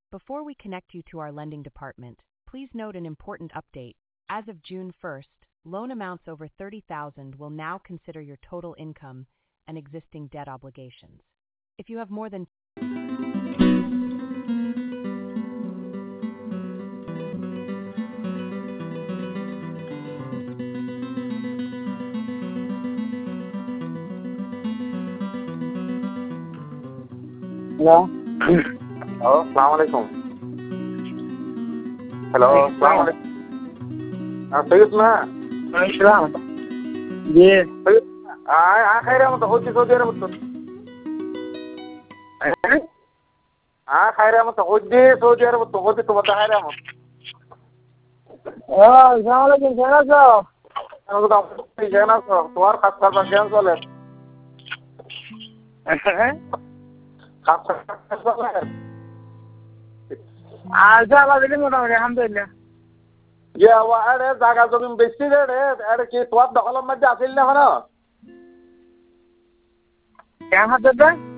Before we connect you to our lending department, please note an important update. As of June 1st, loan amounts over $30,000 will now consider your total income and existing debt obligations. If you have more than Hello. Hello, Assalamu alaikum. Hello, Assalamu alaikum. سيدنا السلام. जी. خير مت خوتي سعودي عرب مت خير مت خوتي سعودي عرب مت خوتي تو بتا خير مت السلام عليكم جنازة. انا كنت جنازة توار خاص خاص جنازة আলহামদুলিল্লাহ আরে জায়গা জমি বেশি রে কি তোমার দখলের মধ্যে আসিল না কেন কেন হাতে